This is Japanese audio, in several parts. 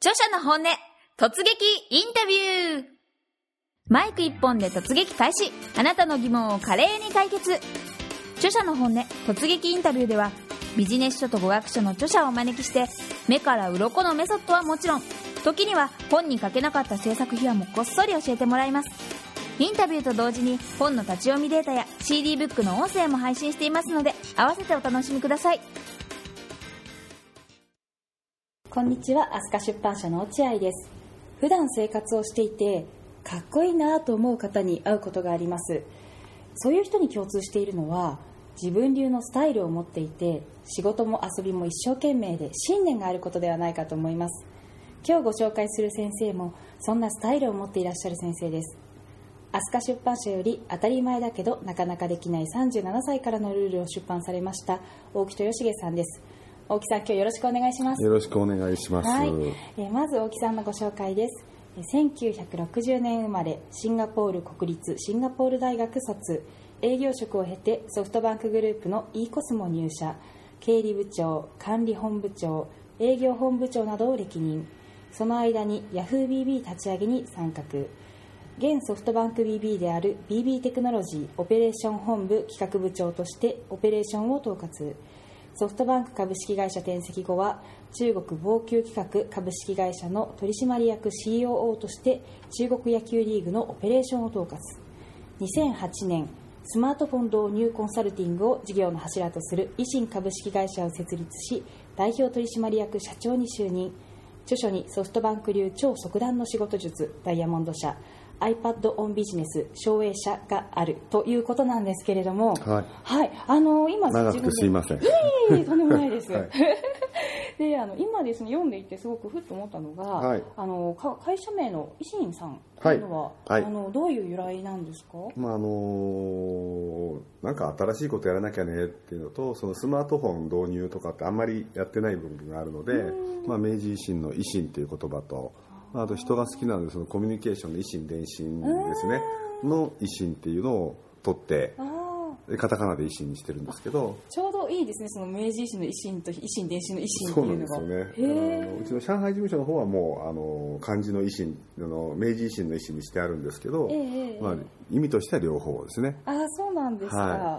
著者の本音突撃インタビュー。マイク一本で突撃開始。あなたの疑問を華麗に解決。著者の本音突撃インタビューでは、ビジネス書と語学書の著者をお招きして、目から鱗のメソッドはもちろん、時には本に書けなかった制作秘話もこっそり教えてもらいます。インタビューと同時に本の立ち読みデータや CD ブックの音声も配信していますので、合わせてお楽しみください。 こんにちは、飛鳥出版社の落合です。普段生活をしていてかっこいいなと思う方に会うことがあります。そういう人に共通しているのは、自分流のスタイルを持っていて、仕事も遊びも一生懸命で信念があることではないかと思います。今日ご紹介する先生もそんなスタイルを持っていらっしゃる先生です。飛鳥出版社より当たり前だけどなかなかできない37歳からのルールを出版されました大木豊重さんです。大木さん、今日よろしくお願いします。 よろしくお願いします。 はい、まず大木さんのご紹介です。1960年生まれ、シンガポール国立シンガポール大学卒、営業職を経てソフトバンクグループの e コスモ入社、経理部長、管理本部長、営業本部長などを歴任。その間に YahooBB 立ち上げに参画。現ソフトバンク BB である BB テクノロジーオペレーション本部企画部長としてオペレーションを統括。ソフトバンク株式会社転籍後は、中国防球企画株式会社の取締役 COO として中国野球リーグのオペレーションを統括。2008年、スマートフォン導入コンサルティングを事業の柱とする維新株式会社を設立し、代表取締役社長に就任。著書にソフトバンク流超速弾の仕事術、ダイヤモンド社、iPad on ビジネス、省営社があるということなんですけれども、 はい、 はい、今長くてすいません。 いえいえ、とんでもないです。 はいで、今ですね、読んでいてすごくふっと思ったのが、 はい、 会社名の維新さんというのは、 はい、 どういう由来なんですか？ なんか新しいことやらなきゃねっていうのと、そのスマートフォン導入とかってあんまりやってない部分があるので、明治維新の維新っていう言葉と、あと人が好きなのでそのコミュニケーションの維新伝心ですねの維新っていうのを取ってカタカナで維新にしてるんですけど、 ちょうどいいですね、その明治維新の維新と維新伝心の維新っていうのが。 そうなんですよね。うちの上海事務所の方はもう漢字の維新明治維新の維新にしてあるんですけど、意味としては両方ですね。 そうなんですか。はい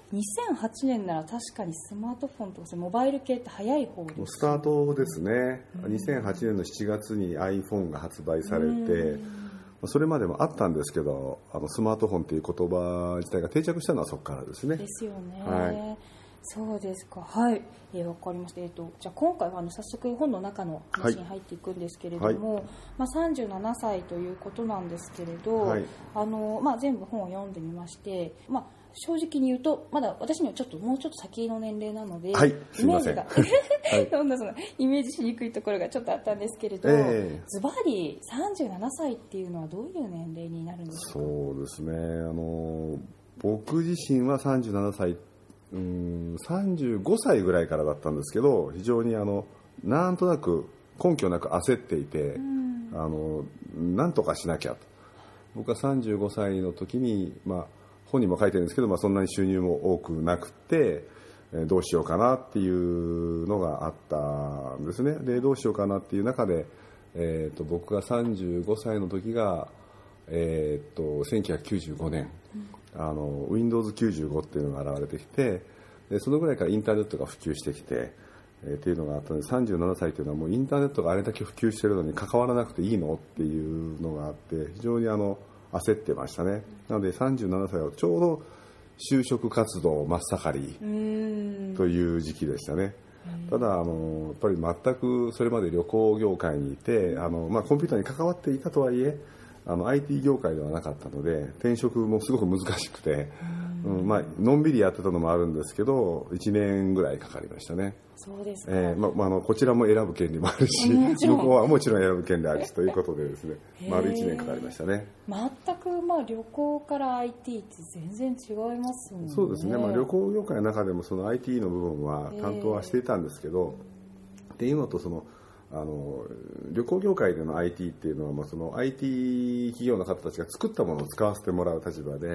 、2008年なら確かにスマートフォンとかモバイル系って早い方です、ね、 スタートですね。2008年の7月に iPhone が発売されて、それまでもあったんですけど、スマートフォンという言葉自体が定着したのはそこからですね。 ですよね。 はい、 そうですか。はい、わかりました。じゃあ今回は早速本の中の話に入っていくんですけれども、37歳ということなんですけれど、全部本を読んでみまして、正直に言うとまだ私にはもうちょっと先の年齢なので、 はい、 イメージがそんなイメージしにくいところがちょっとあったんですけれど、ズバリ37歳っていうのはどういう年齢になるんですか？ そうですね、僕自身は37歳、35歳ぐらいからだったんですけど、非常になんとなく根拠なく焦っていて、なんとかしなきゃと。僕は35歳の時に、本にも書いてるんですけど、そんなに収入も多くなくて、どうしようかなっていうのがあったんですね。で、どうしようかなっていう中で、僕が35歳の時が、1995年、Windows 95っていうのが現れてきて、でそのぐらいからインターネットが普及してきて、っていうのがあったので、37歳というのはもうインターネットがあれだけ普及しているのに関わらなくていいのっていうのがあって、非常に焦ってましたね。なので37歳はちょうど就職活動真っ盛りという時期でしたね。ただやっぱり全くそれまで旅行業界にいて、コンピューターに関わっていたとはいえIT 業界ではなかったので、転職もすごく難しくて、のんびりやってたのもあるんですけど、1年ぐらいかかりましたね。 そうですか。 こちらも選ぶ権利もあるし、向こうはもちろん選ぶ権利あるしということでですね、丸1年かかりましたね。 全く旅行から IT って全然違いますもんね。 そうですね。旅行業界の中でもその IT の部分は担当はしていたんですけど、っていうのと旅行業界での IT っていうのは、その IT 企業の方たちが作ったものを使わせてもらう立場で、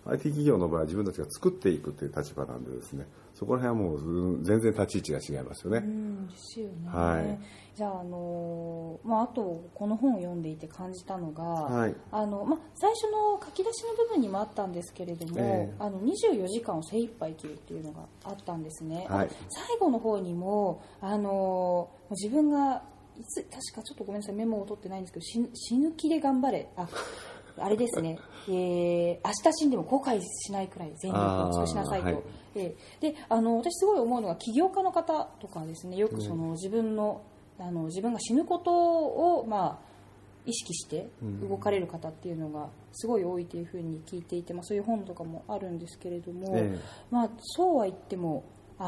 IT 企業の場合は自分たちが作っていくという立場なんでですね、そこら辺はもう全然立ち位置が違いますよね。 ですよね。 はい、 じゃあ、あとこの本を読んでいて感じたのが、 はい、 最初の書き出しの部分にもあったんですけれども、24時間を精一杯生きるっていうのがあったんですね。 はい、 最後の方にも、自分が確かちょっとごめんなさい、メモを取ってないんですけど、死ぬ気で頑張れ、あれですね、明日死んでも後悔しないくらい全力を尽くしなさいと。はい、で私すごい思うのが、起業家の方とかですね、よく自分が死ぬことを、意識して動かれる方っていうのがすごい多いというふうに聞いていて、そういう本とかもあるんですけれども、そうは言っても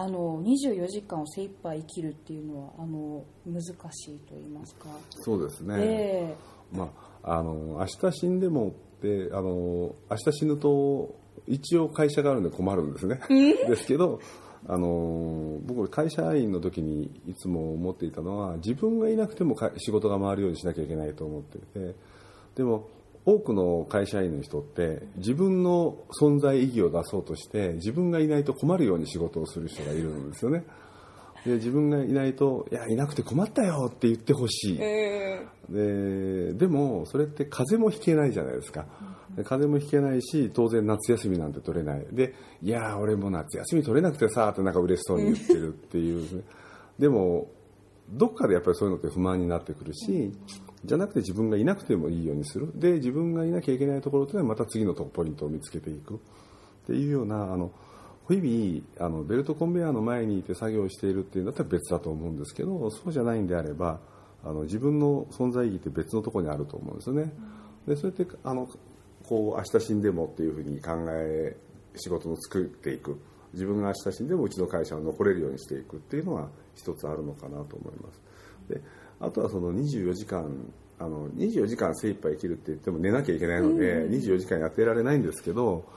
24時間を精一杯生きるっていうのは難しいと言いますか。 そうですね、明日死んでもって明日死ぬと一応会社があるんで困るんですねですけど僕会社員の時にいつも思っていたのは、自分がいなくても仕事が回るようにしなきゃいけないと思っていて、でも多くの会社員の人って自分の存在意義を出そうとして自分がいないと困るように仕事をする人がいるんですよね。で自分がいないと、いなくて困ったよって言ってほしい、でもそれって風邪もひけないじゃないですか。風邪もひけないし、当然夏休みなんて取れないで、俺も夏休み取れなくてさってなんか嬉しそうに言ってるっていうでもどっかでやっぱりそういうのって不満になってくるし、じゃなくて自分がいなくてもいいようにする。で自分がいなきゃいけないところというのはまた次のポイントを見つけていくっていうような、日々ベルトコンベヤーの前にいて作業しているっていうんだったら別だと思うんですけど、そうじゃないんであれば自分の存在意義って別のところにあると思うんですよね。でそれって明日死んでもっていうふうに考え仕事を作っていく、自分が明日死んでもうちの会社を残れるようにしていくっていうのは一つあるのかなと思います。であとはその24時間精一杯生きるって言っても寝なきゃいけないので、24時間やってられないんですけど、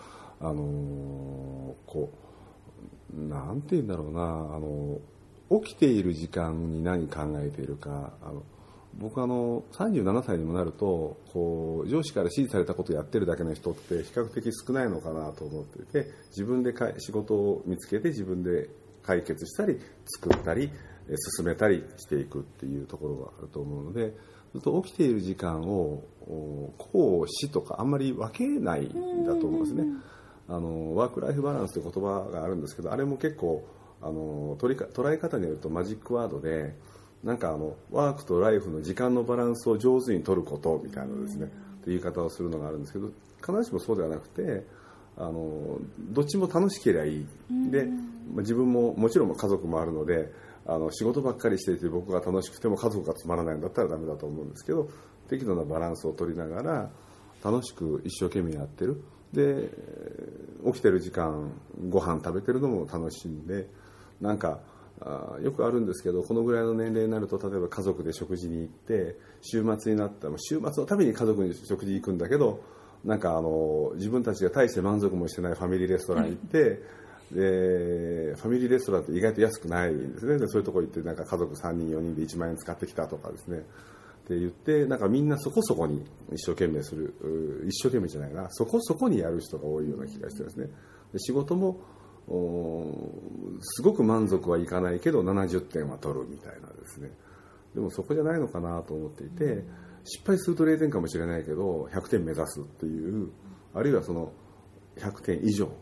なんて言うんだろうな、起きている時間に何考えているか。僕37歳にもなると上司から指示されたことをやってるだけの人って比較的少ないのかなと思っていて、自分で仕事を見つけて自分で解決したり作ったり進めたりしていくっていうところがあると思うので、ずっと起きている時間を公私とかあんまり分けないんだと思うんですね。ワークライフバランスという言葉があるんですけど、あれも結構捉え方によるとマジックワードで、なんかワークとライフの時間のバランスを上手に取ることみたいなですね、っていう言い方をするのがあるんですけど、必ずしもそうではなくて、どっちも楽しければいいで、自分ももちろん家族もあるので、仕事ばっかりしていて僕が楽しくても家族がつまらないんだったらダメだと思うんですけど、適度なバランスを取りながら楽しく一生懸命やってる。で起きてる時間ご飯食べてるのも楽しんで、なんかよくあるんですけど、このぐらいの年齢になると例えば家族で食事に行って週末になったら週末のために家族に食事に行くんだけど、なんか自分たちが大して満足もしてないファミリーレストラン行ってでファミリーレストランって意外と安くないんですね。でそういうとこ行ってなんか家族3人4人で1万円使ってきたとかですねって言って、なんかみんなそこそこに一生懸命する、一生懸命じゃないな、そこそこにやる人が多いような気がしてですね。で仕事もすごく満足はいかないけど70点は取るみたいなですね。でもそこじゃないのかなと思っていて、失敗すると0点かもしれないけど100点目指すっていう、あるいはその100点以上、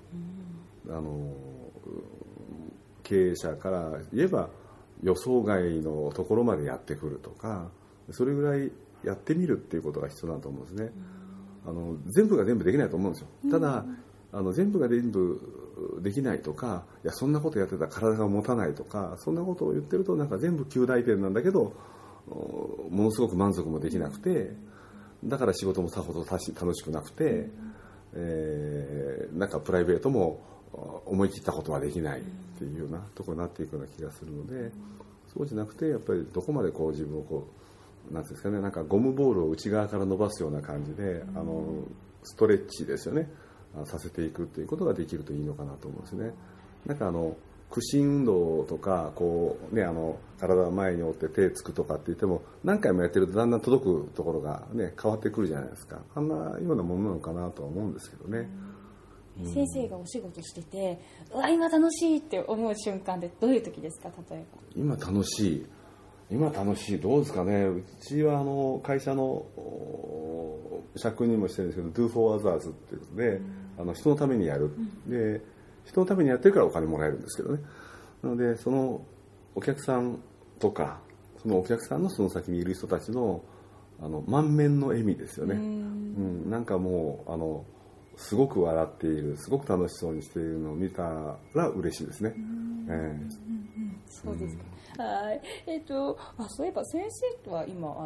経営者から言えば予想外のところまでやってくるとか、それぐらいやってみるっていうことが必要だと思うんですね。全部が全部できないと思うんですよ。ただ全部が全部できないとか、いやそんなことやってたら体が持たないとか、そんなことを言ってるとなんか全部9大点なんだけどものすごく満足もできなくて、だから仕事もさほど楽しくなくて、なんかプライベートも思い切ったことはできないっていうようなところになっていくような気がするので、そうじゃなくてやっぱりどこまで自分をなんていうんですかね、なんかゴムボールを内側から伸ばすような感じでストレッチですよね、させていくっていうことができるといいのかなと思うんですね。なんか屈伸運動とか体を前に折って手つくとかって言っても何回もやってるとだんだん届くところが、変わってくるじゃないですか。あんなようなものなのかなとは思うんですけどね。 先生がお仕事してて、うわ今楽しいって思う瞬間ってどういう時ですか？例えば今楽しいどうですかね。うちは会社の社訓にもしてるんですけど Do for others っていうので、人のためにやる、で人のためにやってるからお金もらえるんですけどね。なのでそのお客さんとかそのお客さんのその先にいる人たちの満面の笑みですよね。なんかもうすごく笑っている、すごく楽しそうにしているのを見たら嬉しいですね。 そうですか。はい。そういえば先生とは今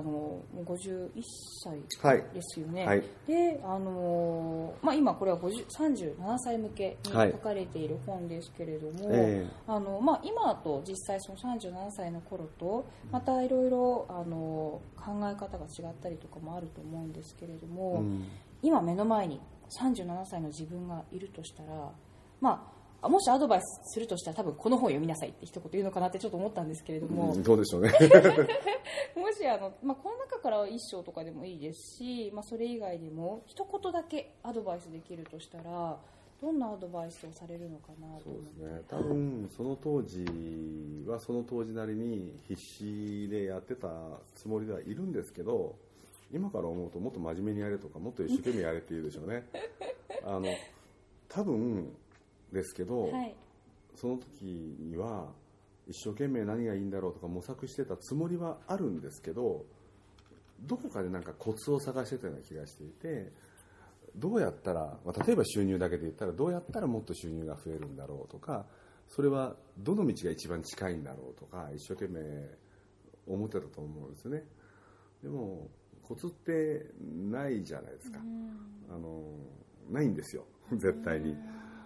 51歳ですよね。はい、で今これは37歳向けに書かれている本ですけれども、今と実際その37歳の頃とまたいろいろ考え方が違ったりとかもあると思うんですけれども、今目の前に37歳の自分がいるとしたら、もしアドバイスするとしたら多分この本を読みなさいって一言言うのかなってちょっと思ったんですけれども、 どうでしょうね。 もしこの中から一章とかでもいいですし、それ以外でも一言だけアドバイスできるとしたらどんなアドバイスをされるのかなと思って。 そうですね。多分その当時はその当時なりに必死でやってたつもりではいるんですけど、今から思うともっと真面目にやれとかもっと一生懸命やれって言うでしょうね。多分ですけど、その時には一生懸命何がいいんだろうとか模索してたつもりはあるんですけど、どこかでなんかコツを探してたような気がしていて、どうやったら、例えば収入だけで言ったらどうやったらもっと収入が増えるんだろうとか、それはどの道が一番近いんだろうとか一生懸命思ってたと思うんですよね。でもコツってないじゃないですか。ないんですよ、絶対に。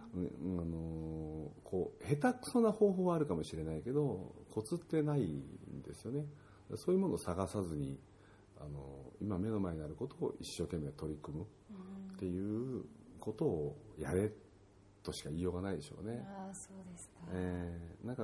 下手くそな方法はあるかもしれないけどコツってないんですよね。そういうものを探さずに今目の前にあることを一生懸命取り組むっていうことをやれとしか言いようがないでしょうね。 そうですか。 なんか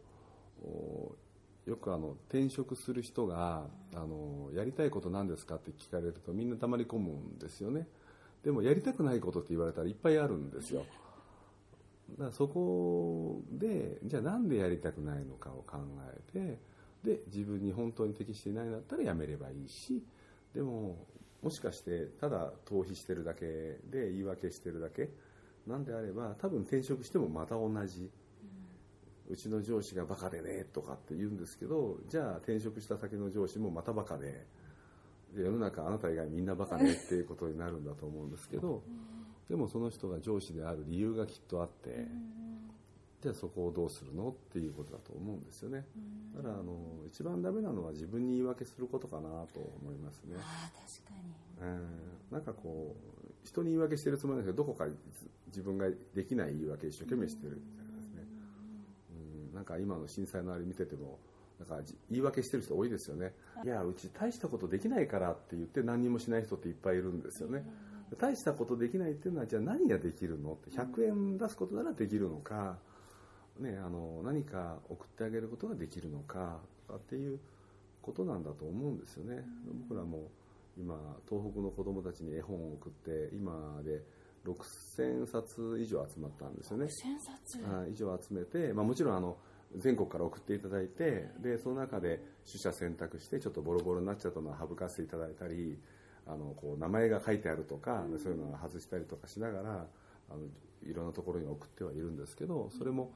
よく転職する人がやりたいこと何ですかって聞かれるとみんな黙り込むんですよね。でもやりたくないことって言われたらいっぱいあるんですよ。だからそこでじゃあなんでやりたくないのかを考えて、で自分に本当に適していないんだったらやめればいいし、でももしかしてただ逃避してるだけで言い訳してるだけなんであれば、多分転職してもまた同じ、うちの上司がバカでねとかって言うんですけど、じゃあ転職した先の上司もまたバカで、世の中あなた以外みんなバカねっていうことになるんだと思うんですけど、でもその人が上司である理由がきっとあって、じゃあそこをどうするのっていうことだと思うんですよね。だから一番ダメなのは自分に言い訳することかなと思いますね。 確かに。 なんか人に言い訳してるつもりなんですけど、どこか自分ができない言い訳一生懸命してるみたいなですね。なんか今の震災のあれ見ててもなんか言い訳してる人多いですよね。いやうち大したことできないからって言って何にもしない人っていっぱいいるんですよね。大したことできないっていうのはじゃあ何ができるのって、100円出すことならできるのか、何か送ってあげることができるのかっていうことなんだと思うんですよね。僕らも今東北の子どもたちに絵本を送って今で6000冊以上集まったんですよね。 6000冊以上集めて、もちろん全国から送っていただいて、でその中で取捨選択してちょっとボロボロになっちゃったのは省かせていただいたり、名前が書いてあるとか、そういうのを外したりとかしながらいろんなところに送ってはいるんですけど、それも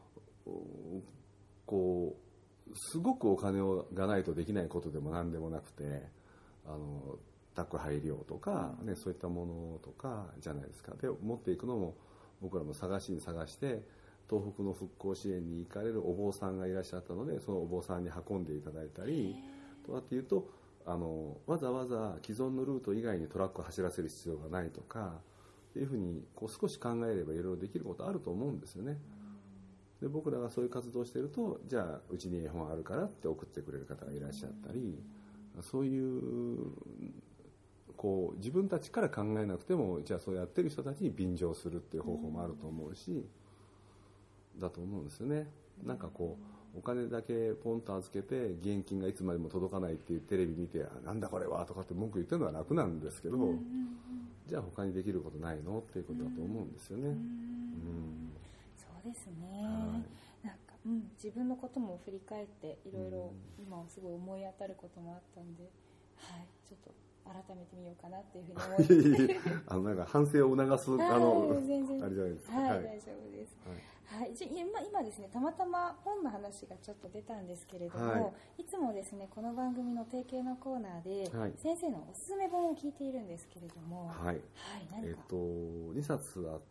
すごくお金がないとできないことでも何でもなくて、宅配料とか、そういったものとかじゃないですか。で持っていくのも僕らも探して東北の復興支援に行かれるお坊さんがいらっしゃったので、そのお坊さんに運んでいただいたりとかっていうと、わざわざ既存のルート以外にトラックを走らせる必要がないとかっていうふうに少し考えればいろいろできることあると思うんですよね。で僕らがそういう活動をしていると、じゃあうちに絵本あるからって送ってくれる方がいらっしゃったり、そういう自分たちから考えなくても、じゃあそうやってる人たちに便乗するっていう方法もあると思うし、だと思うんですよね。なんかお金だけポンと預けて現金がいつまでも届かないっていうテレビ見てなんだこれはとかって文句言ってるのは楽なんですけど、じゃあ他にできることないのっていうことだと思うんですよね。 そうですね、なんか、自分のことも振り返っていろいろ今すごい思い当たることもあったんで、はい、ちょっと改めてみようかなっていうふうに思いますなんか反省を促す全然あれじゃないですか。 はい、大丈夫です。はい、今ですね、たまたま本の話がちょっと出たんですけれども、いつもですねこの番組の提携のコーナーで、先生のおすすめ本を聞いているんですけれども、何か 2冊あって、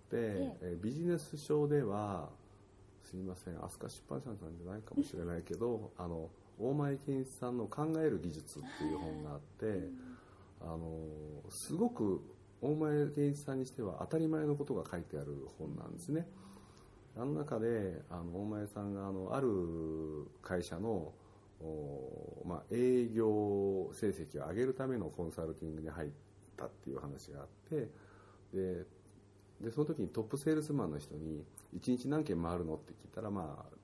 ビジネス書ではすいません飛鳥出版社さんじゃないかもしれないけど大前健一さんの考える技術っていう本があってすごく大前健一さんにしては当たり前のことが書いてある本なんですね。あの中で大前さんがある会社の営業成績を上げるためのコンサルティングに入ったっていう話があって、でその時にトップセールスマンの人に1日何件回るのって聞いたら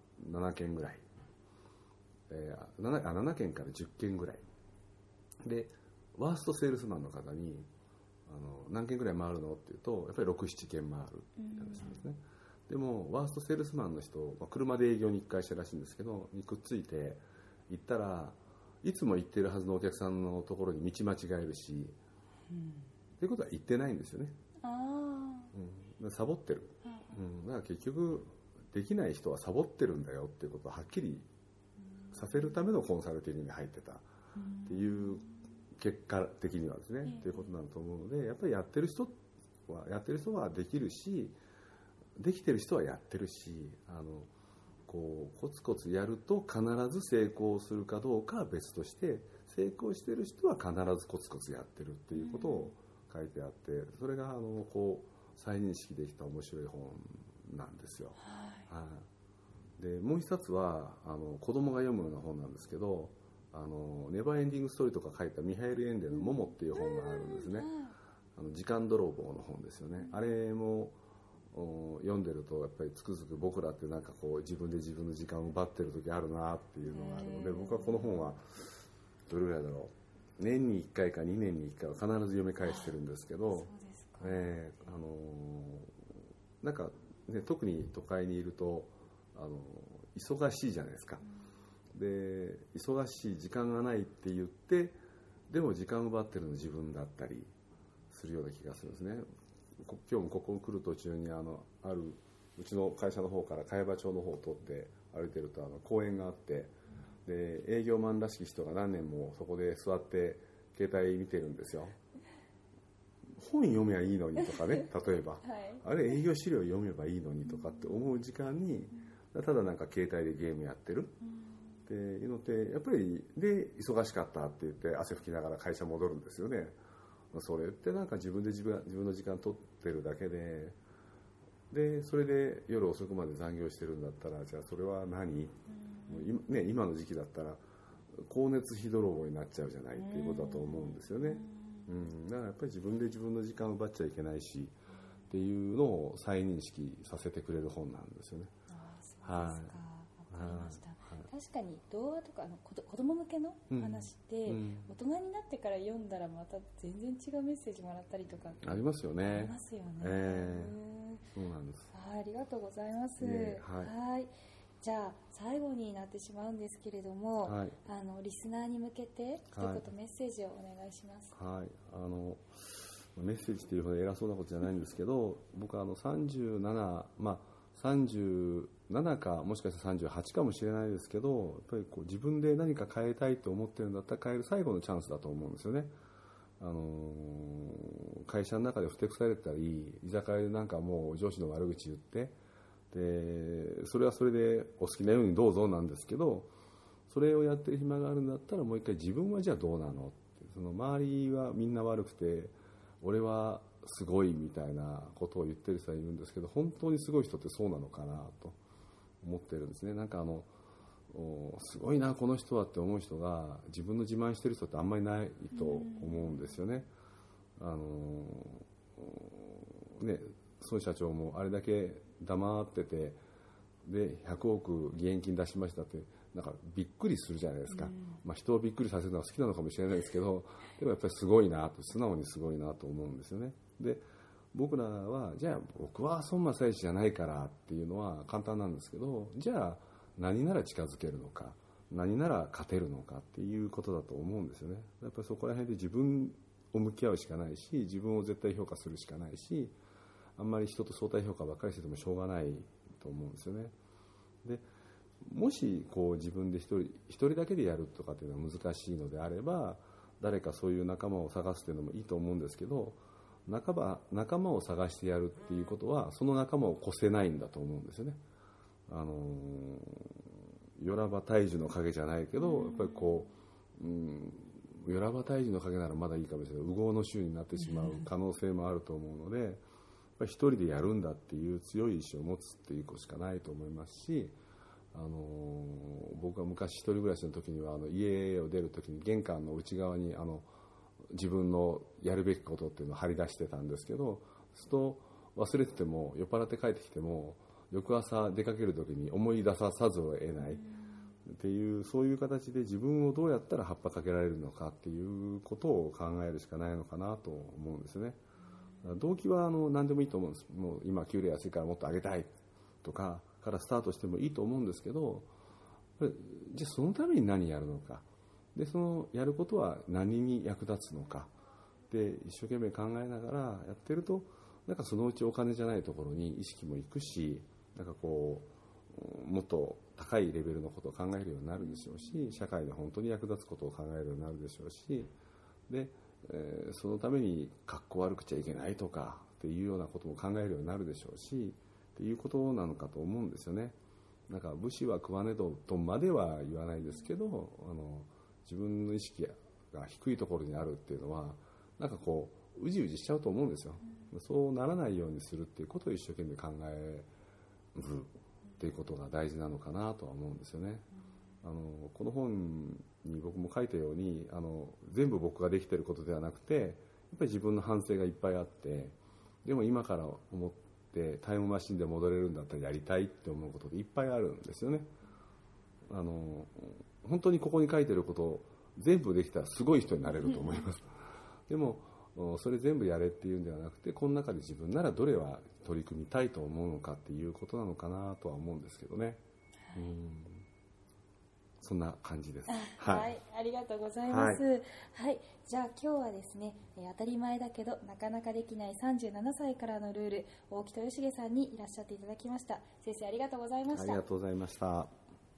7件ぐらい、7件から10件ぐらいで、ワーストセールスマンの方に何件ぐらい回るのっていうとやっぱり 6,7 件回るって話なんですね。でもワーストセールスマンの人、車で営業に1回したらしいんですけどにくっついて行ったらいつも行ってるはずのお客さんのところに道間違えるし、っていうことは言ってないんですよね。サボってる、だから結局できない人はサボってるんだよっていうことをはっきりさせるためのコンサルティングに入ってたっていう結果的にはですね、っていうことなんだと思うので、やっぱりやってる人はできるしできてる人はやってるしコツコツやると必ず成功するかどうかは別として成功してる人は必ずコツコツやってるっていうことを書いてあって、それが再認識できた面白い本なんですよ。でもう一冊は子供が読むような本なんですけどネバーエンディングストーリーとか書いたミハエル・エンデのモモっていう本があるんですね。時間泥棒の本ですよね。あれも読んでるとやっぱりつくづく僕らってなんか自分で自分の時間を奪ってる時あるなっていうのがあるので、僕はこの本はどれぐらいだろう、年に1回か2年に1回は必ず読み返してるんですけど、なんか、ね、特に都会にいると忙しいじゃないですか。で忙しい時間がないって言ってでも時間を奪ってるの自分だったりするような気がするんですね。今日もここに来る途中にあるうちの会社の方から茅場町の方を通って歩いてると公園があって、で営業マンらしき人が何年もそこで座って携帯見てるんですよ。本読めばいいのにとかね、例えば、あれ営業資料読めばいいのにとかって思う時間にただなんか携帯でゲームやってるっていうのってやっぱりで忙しかったって言って汗拭きながら会社戻るんですよね。それってなんか自分で自分の時間取ってるだけで、それで夜遅くまで残業してるんだったらじゃあそれは何、今の時期だったら光熱費泥棒になっちゃうじゃないっていうことだと思うんですよね。だからやっぱり自分で自分の時間を奪っちゃいけないしっていうのを再認識させてくれる本なんですよね。 わかりました。確かに童話とか子供向けの話って、大人になってから読んだらまた全然違うメッセージもらったりとかありますよね。 ありますよね。 そうなんです。 ありがとうございます。じゃあ最後になってしまうんですけれども、リスナーに向けて一言メッセージをお願いします。 メッセージっていうほど偉そうなことじゃないんですけど、僕は37かもしかしたら38かもしれないですけど、やっぱり自分で何か変えたいと思ってるんだったら変える最後のチャンスだと思うんですよね。会社の中でふてくされたり居酒屋でなんかもう上司の悪口言ってでそれはそれでお好きなようにどうぞなんですけど、それをやってる暇があるんだったらもう一回自分はじゃあどうなのって、その周りはみんな悪くて俺はすごいみたいなことを言ってる人はいるんですけど、本当にすごい人ってそうなのかなと思ってるんですね。なんかすごいなこの人はって思う人が自分の自慢してる人ってあんまりないと思うんですよね。孫社長もあれだけ黙っててで100億義援金出しましたってなんかびっくりするじゃないですか、人をびっくりさせるのが好きなのかもしれないですけど、でもやっぱりすごいなと、素直にすごいなと思うんですよね。で僕らはじゃあ僕は孫正義じゃないからっていうのは簡単なんですけど、じゃあ何なら近づけるのか、何なら勝てるのかっていうことだと思うんですよね。やっぱりそこら辺で自分を向き合うしかないし、自分を絶対評価するしかないし、あんまり人と相対評価ばっかりしててもしょうがないと思うんですよね。でもしこう自分で一人だけでやるとかっていうのは難しいのであれば、誰かそういう仲間を探すっていうのもいいと思うんですけど、仲間を探してやるっていうことはその仲間を越せないんだと思うんですよね。よらば大樹の影じゃないけど、やっぱりこう、よらば大樹の影ならまだいいかもしれない、右往の衆になってしまう可能性もあると思うので、やっぱり一人でやるんだっていう強い意志を持つっていうことしかないと思いますし、僕は昔一人暮らしの時には家を出る時に玄関の内側に自分のやるべきことっていうのを張り出してたんですけど、そうすると忘れてても酔っ払って帰ってきても翌朝出かける時に思い出さざるを得ないっていう、そういう形で自分をどうやったら葉っぱかけられるのかっていうことを考えるしかないのかなと思うんですよね。動機は何でもいいと思うんです。もう今給料安いからもっと上げたいとかからスタートしてもいいと思うんですけど、じゃあそのために何やるのか、でそのやることは何に役立つのかで一生懸命考えながらやってると、なんかそのうちお金じゃないところに意識もいくし、なんかこうもっと高いレベルのことを考えるようになるでしょうし、社会で本当に役立つことを考えるようになるでしょうし、で、そのためにかっこ悪くちゃいけないとかっていうようなことも考えるようになるでしょうしっていうことなのかと思うんですよね。なんか武士は食わねどとまでは言わないですけど、自分の意識が低いところにあるっていうのはなんかこううじうじしちゃうと思うんですよ。そうならないようにするっていうことを一生懸命考えるっていうことが大事なのかなとは思うんですよね。この本に僕も書いたように全部僕ができていることではなくて、やっぱり自分の反省がいっぱいあって、でも今から思ってタイムマシンで戻れるんだったらやりたいって思うことでいっぱいあるんですよね。本当にここに書いてることを全部できたらすごい人になれると思います。でもそれ全部やれっていうんではなくて、この中で自分ならどれは取り組みたいと思うのかっていうことなのかなとは思うんですけどね。そんな感じです。 はい、ありがとうございます。はい、じゃあ今日はですね、当たり前だけどなかなかできない37歳からのルール、大木豊重さんにいらっしゃっていただきました。先生、ありがとうございました。 ありがとうございました。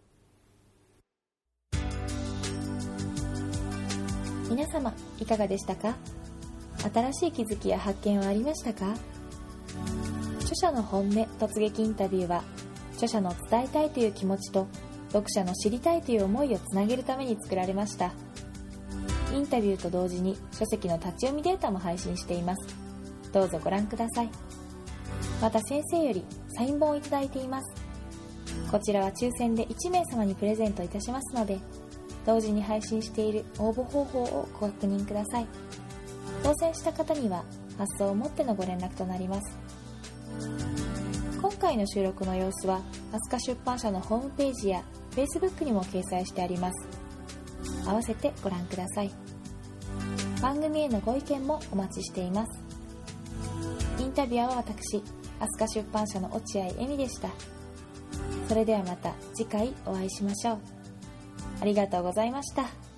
皆様いかがでしたか？新しい気づきや発見はありましたか？著者の本音突撃インタビューは、著者の伝えたいという気持ちと読者の知りたいという思いをつなげるために作られました。インタビューと同時に書籍の立ち読みデータも配信しています。どうぞご覧ください。また先生よりサイン本をいただいています。こちらは抽選で1名様にプレゼントいたしますので、同時に配信している応募方法をご確認ください。当選した方には発送をもってのご連絡となります。今回の収録の様子は飛鳥出版社のホームページや Facebook にも掲載してあります。合わせてご覧ください。番組へのご意見もお待ちしています。インタビュアーは私、飛鳥出版社の落合恵美でした。それではまた次回お会いしましょう。ありがとうございました。